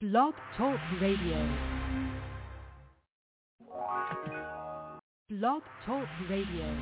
Blog Talk Radio. Blog Talk Radio.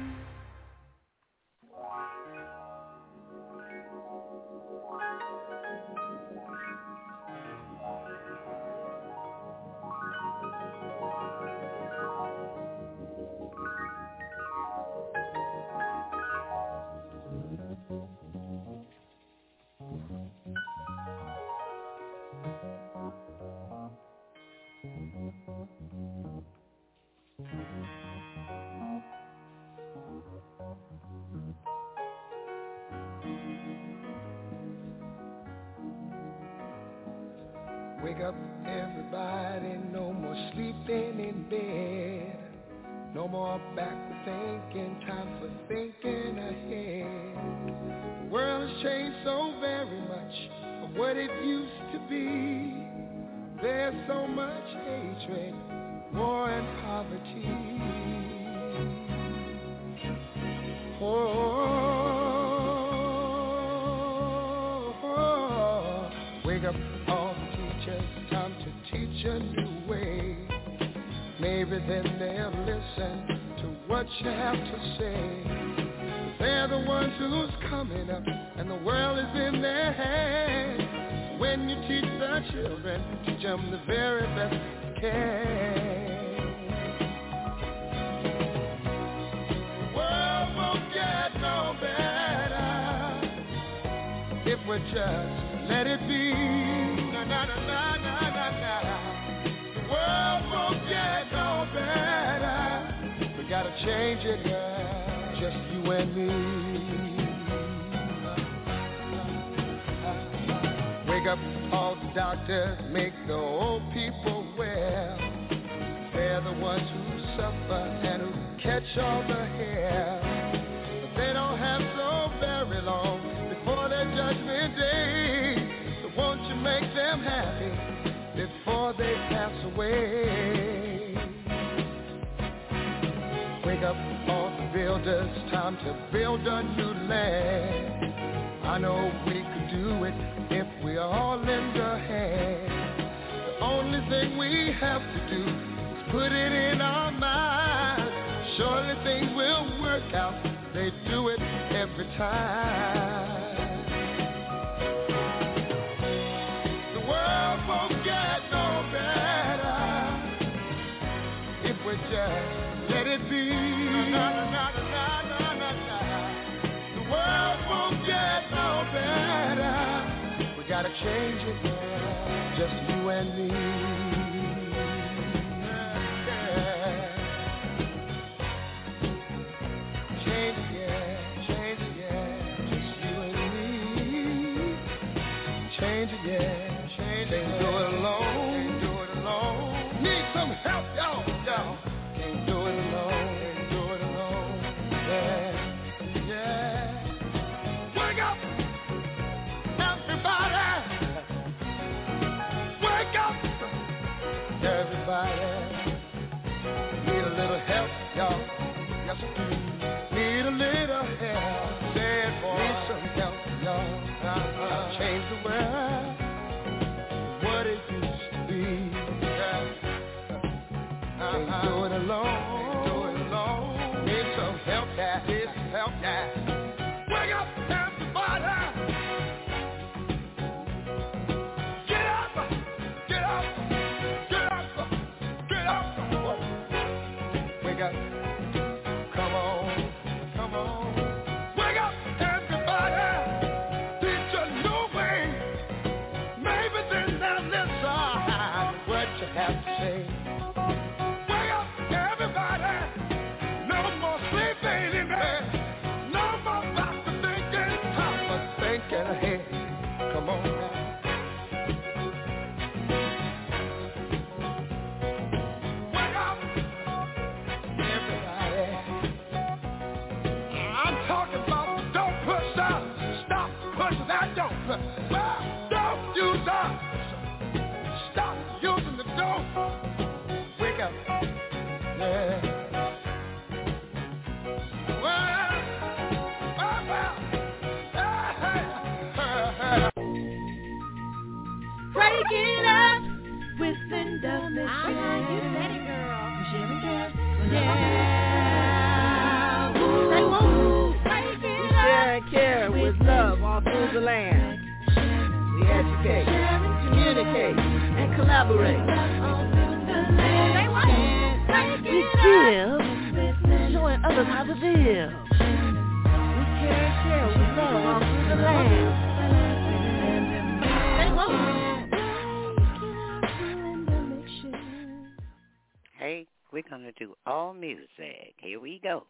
Wake up, everybody, no more sleeping in bed. No more backward thinking, time for thinking ahead. The world has changed so very much from what it used to be. There's so much hatred, war and poverty. Wake up, all the teachers, time to teach a new way. Maybe then they'll listen to what you have to say. They're the ones who's coming up, and the world is in their hands. When you teach the children, teach them the very best you can. The world won't get no better if we just let it be. Na na na na na na na. The world won't get no better. We gotta change it, girl, just you and me. Wake up, all the doctors, make the old people well. They're the ones who suffer and who catch all the hair. But they don't have so very long before their judgment day. So won't you make them happy before they pass away? Wake up, all the builders, time to build a new land. I know we could do it if we all lend a hand. The only thing we have to do is put it in our minds. Surely things will work out, they do it every time. The world won't get no better if we just let it be. Na, na, na, na, na, na, na. The world won't get no better. We gotta change it, girl, just you and me. Yeah. Change it, yeah, change it, yeah, just you and me. Change it, yeah, change it. Can't do it alone, can't do it alone. Need some help, y'all, y'all. Can't do it alone, can't do it alone. Yeah, yeah. Wake up, everybody. Wake up, everybody. Need a little help, y'all. Yes, we do. Need a little help. Say it, boy. Need some help, y'all. Change the world, what it used to be. Yeah. Can't do it alone. Can't do it alone. Need some help, yeah. Need some help, yeah. Wake up, everybody. Get up, get up, get up, get up. Wake up. Come on, come on. Wake up, everybody. Teach a new way. Maybe then they'll listen what you have to say. Wake up, everybody. No more sleeping in bed. No more about to thinking. Time for thinking ahead. Come on now. Wake up, everybody. I'm talking about don't push up. Stop pushing that don't push. Don't use up. Stop using the dope. with Linda Michelle. You said it, girl. Michelle and Cass. Yeah. Woo. We share and care with love all through the land. We educate, communicate, and collaborate. We give, showing others how to live. We care and share with love all through the land. Hey, we're going to do all music. Here we go.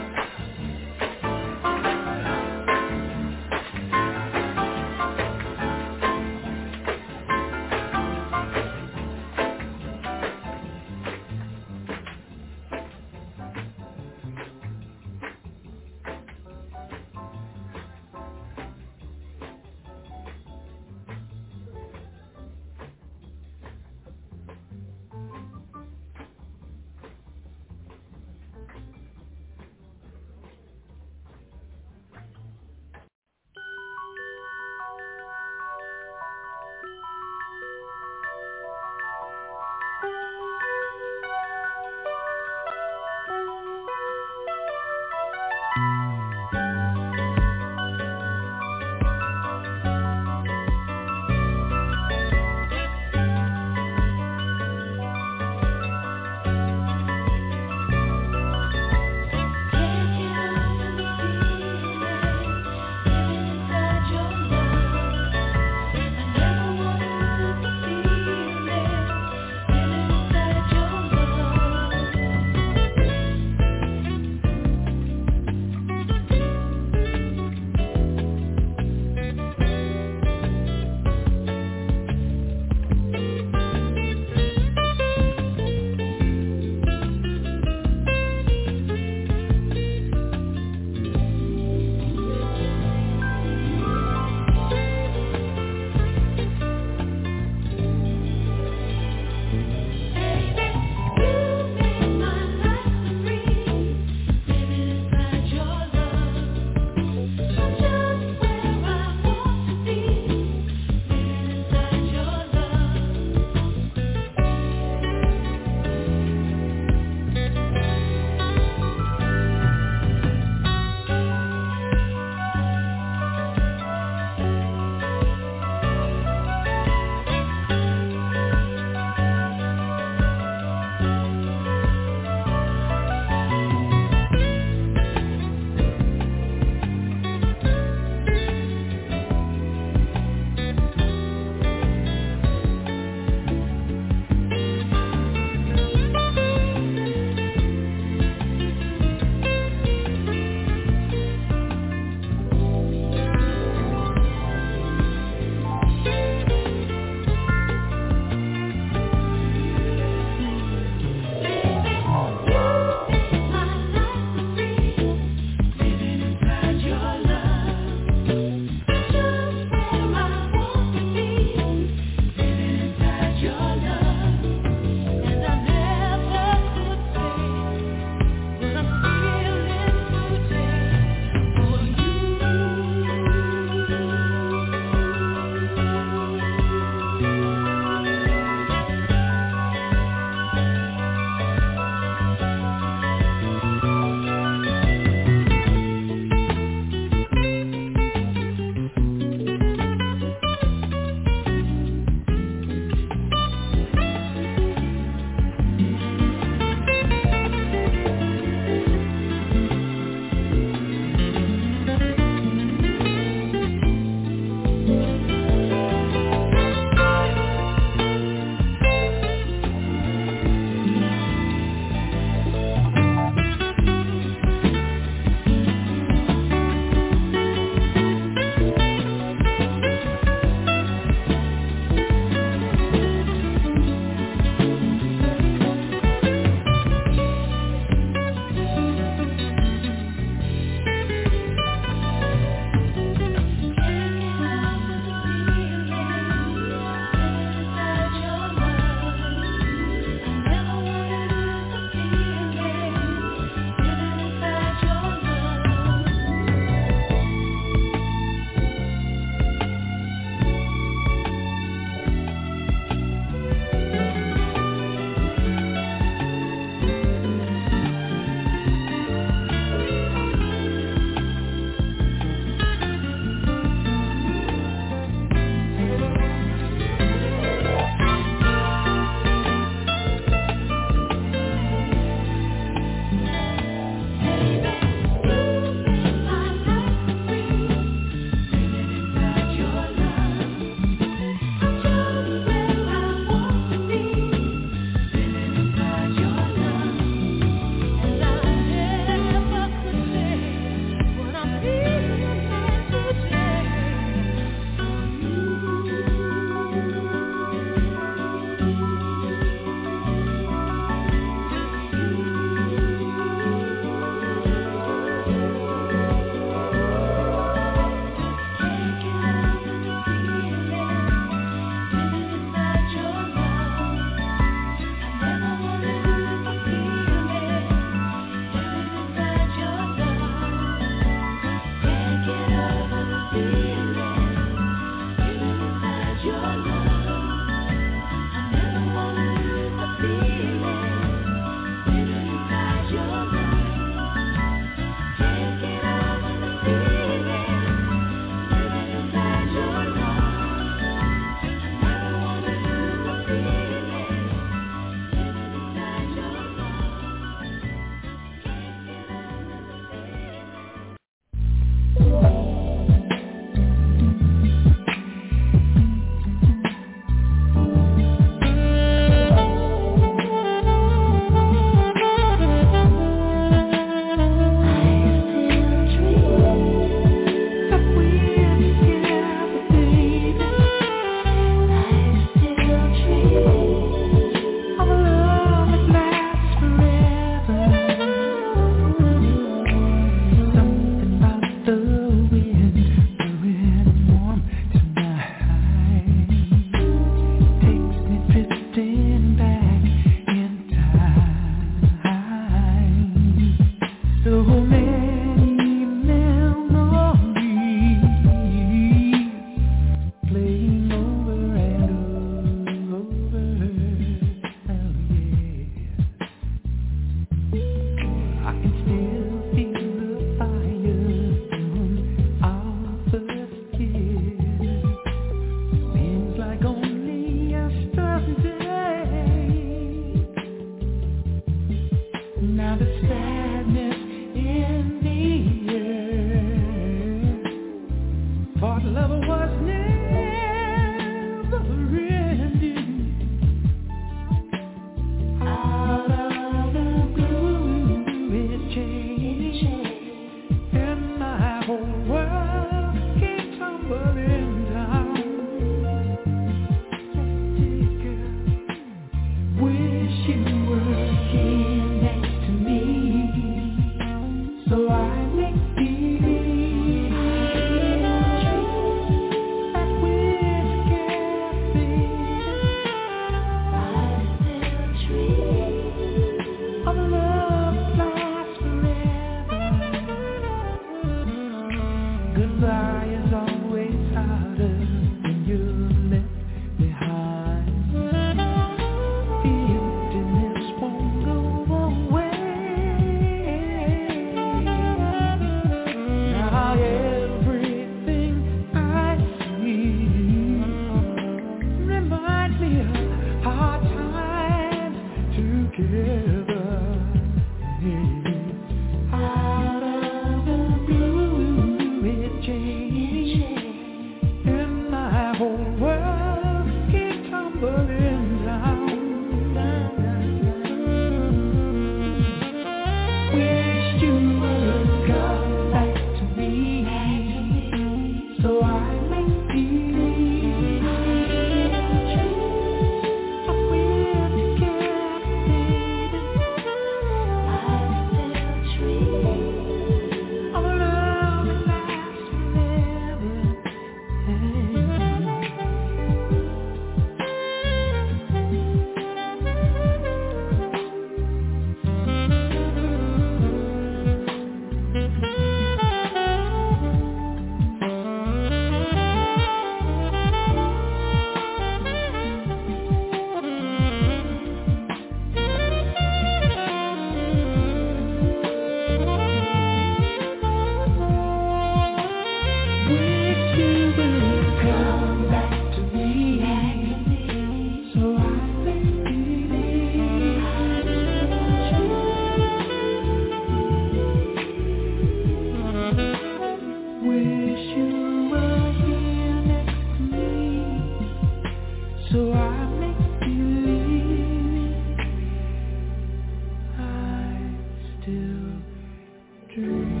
So I make believe I still dream.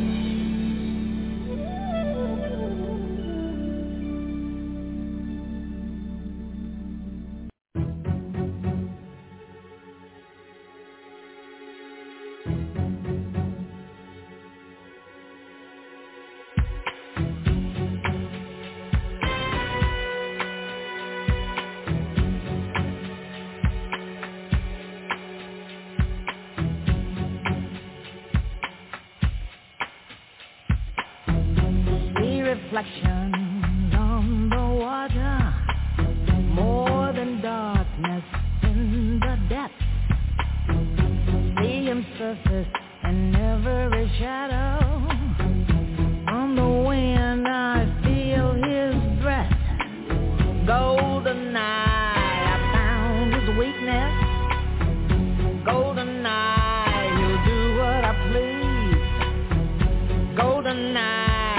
Reflections on the water, more than darkness in the depths. See him surface in every shadow. On the wind I feel his breath. Golden eye, I found his weakness. Golden eye, he'll do what I please. Golden eye,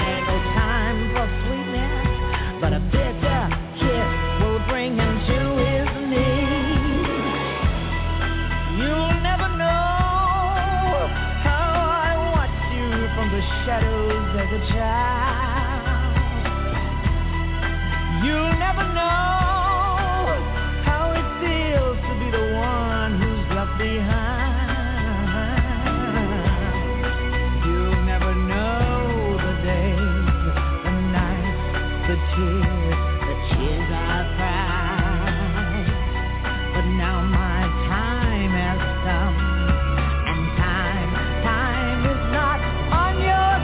but a bitter kiss will bring him to his knees. You'll never know how I watched you from the shadows as a child. You'll never know how it feels to be the one who's left behind. You'll never know the days, the nights, the tears I cried. But now my time has come, and time is not on your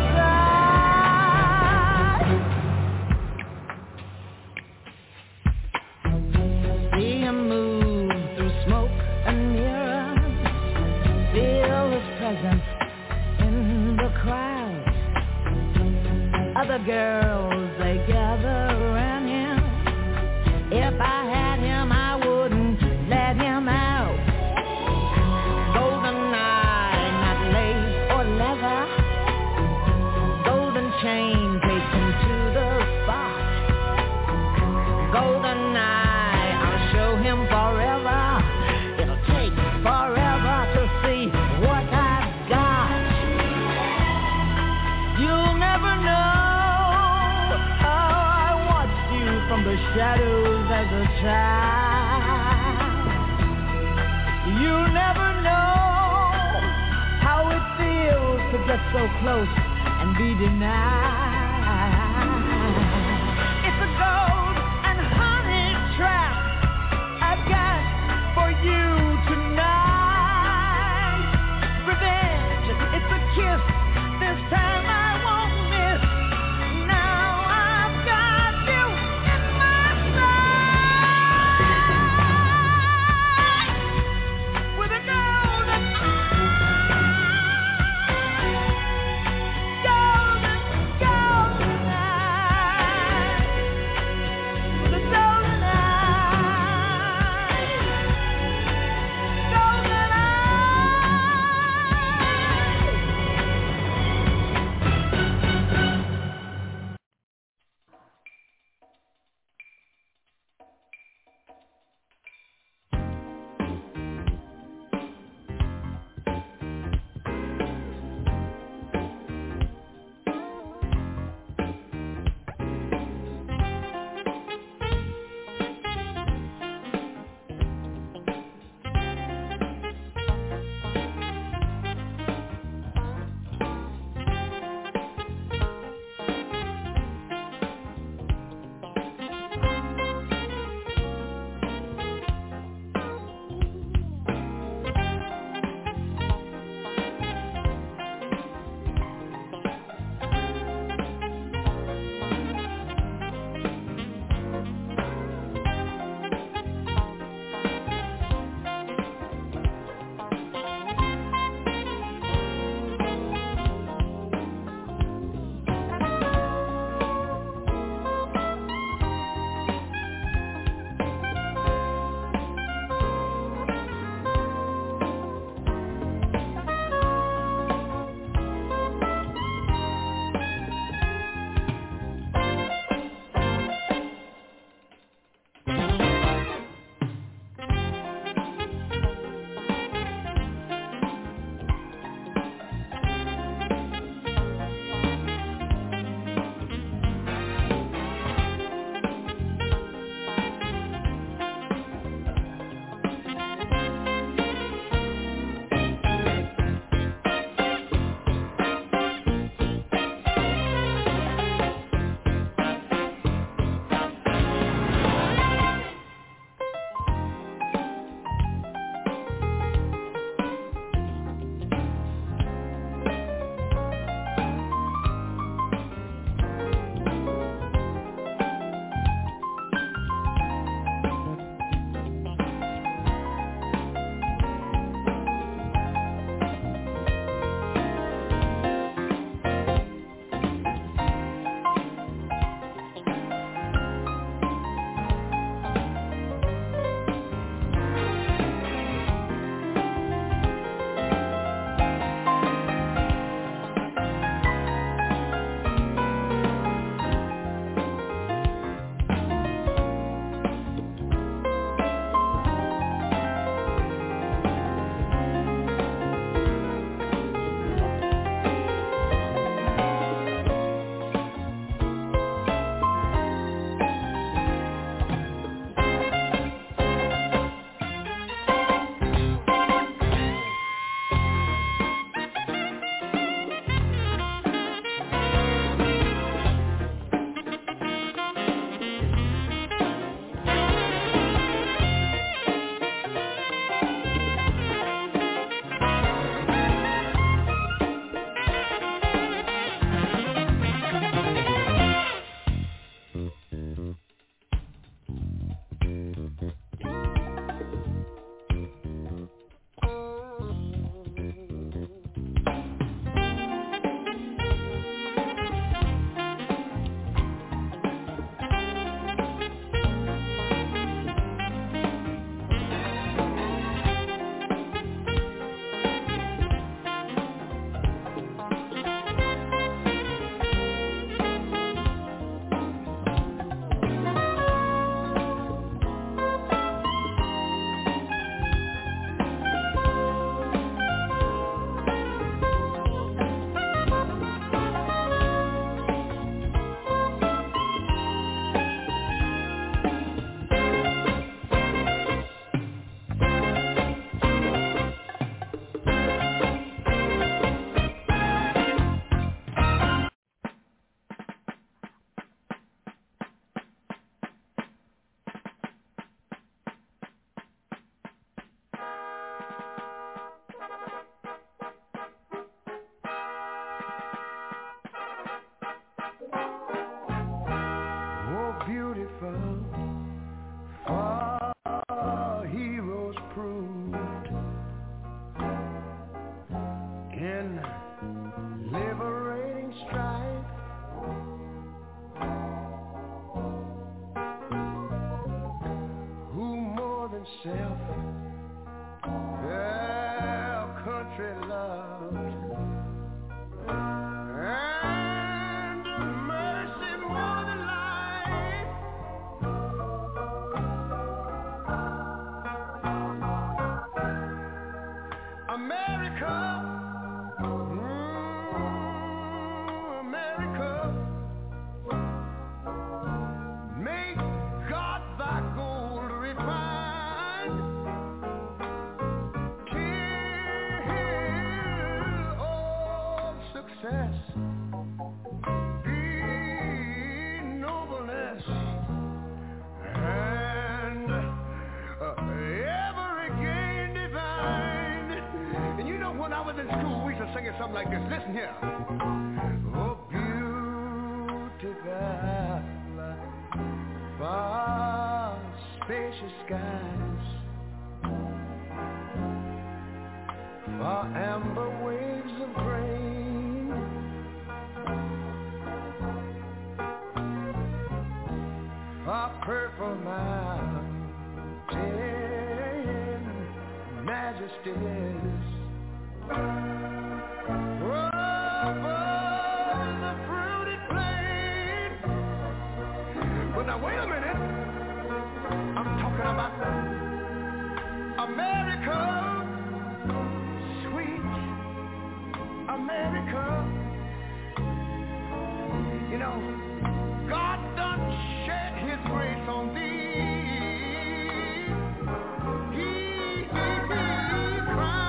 side. See him move through smoke and mirrors, feel his presence in the crowd. Other girls, they gather around him. If I had him, I wouldn't let him out. Golden eye, not lace or leather. Golden chain takes him to the spot. Golden eye, I'll show him forever. It'll take forever to see what I've got. You'll never know from the shadows as a child. You'll never know how it feels to get so close and be denied. It's a gold and honey trap I've got for you tonight. Revenge, it's a kiss, this time I won't miss. Golden yourself. Yeah, country love and mercy more than life. America, America, make God thy gold refined, till all success be nobleness, and every gain divine. And you know, when I was in school, we used to sing it something like this. Listen here. Oh, beautiful, far spacious skies, far amber waves of grain, far purple mountain majesties, over the fruited plain. But now wait a minute, I'm talking about America, sweet America. You know, God done shed his grace on thee. He cried.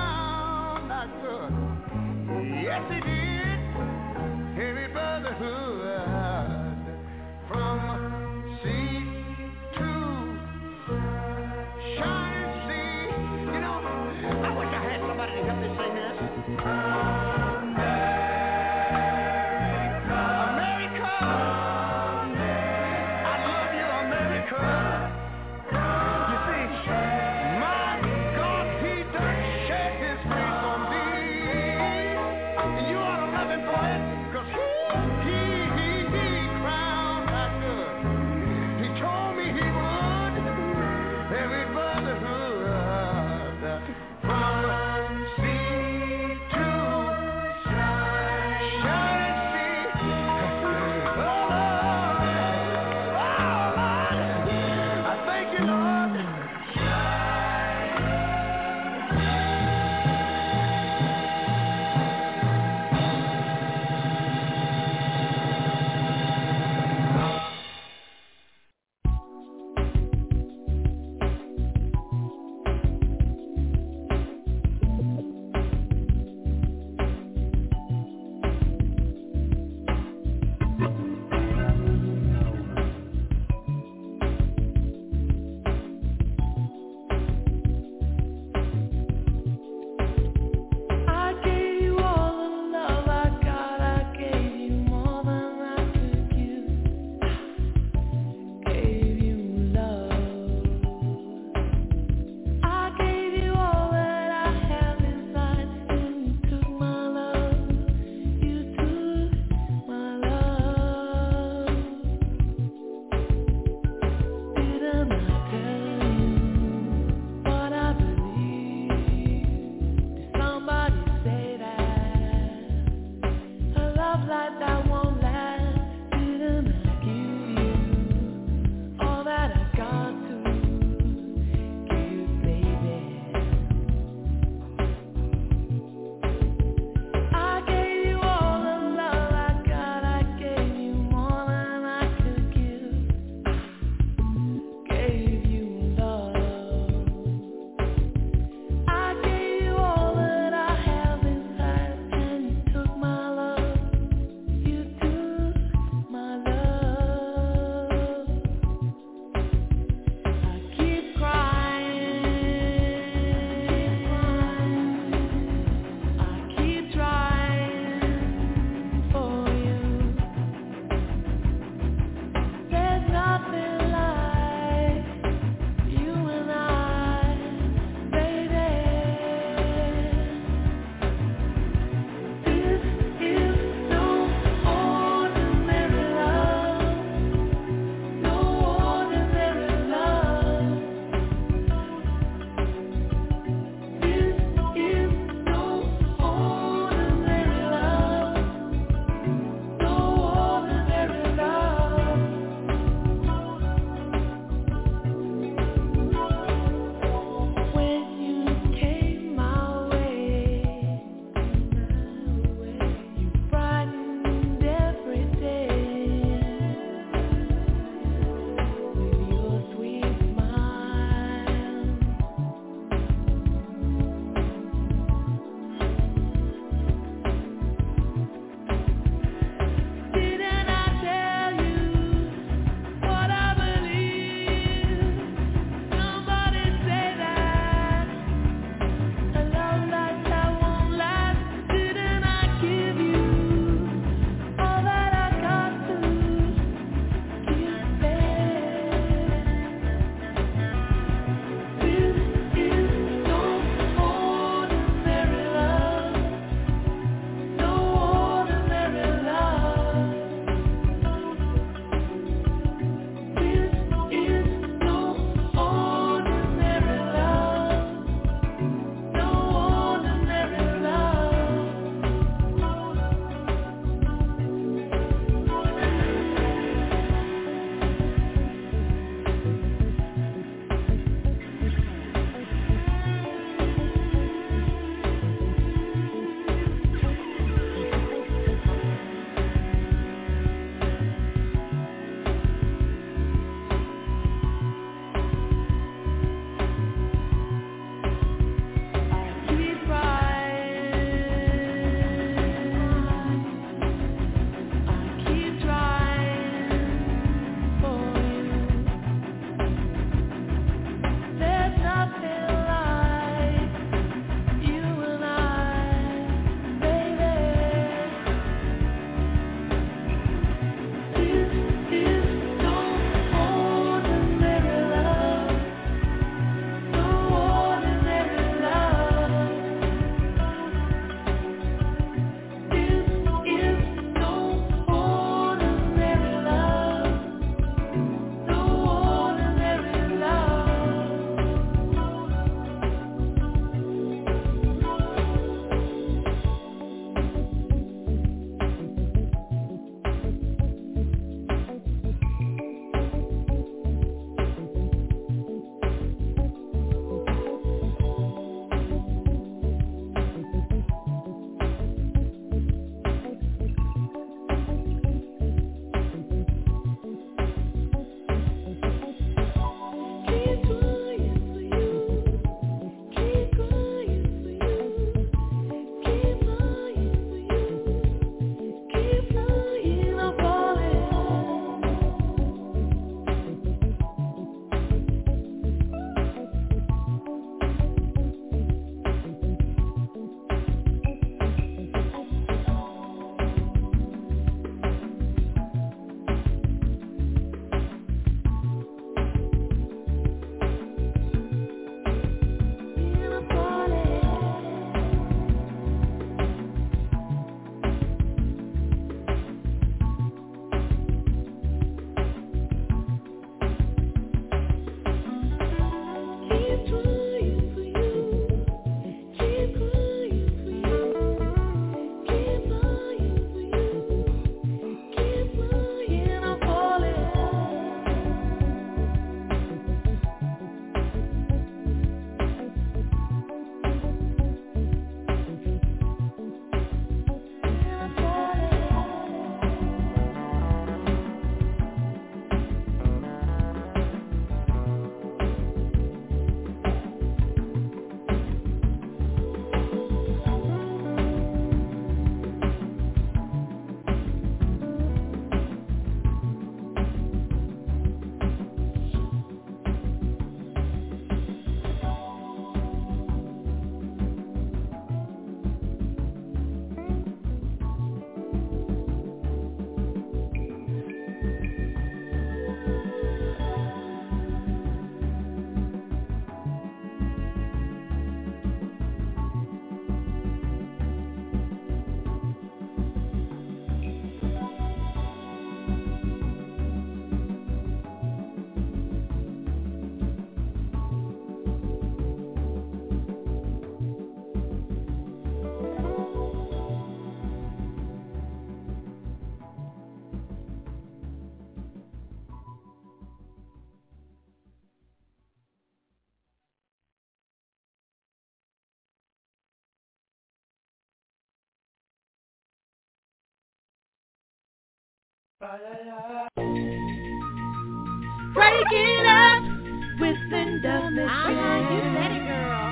Break it up with Linda Michelle. You said it, girl.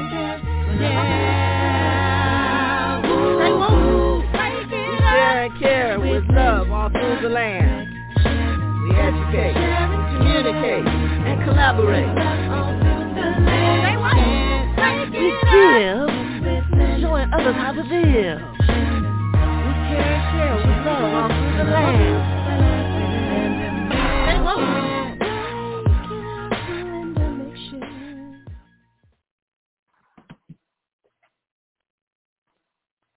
Yeah. Say woo. Break it We share and care with love all through the land. We educate, communicate, and collaborate. Say what? We give, showing others how to live. We care and share with love all through the land.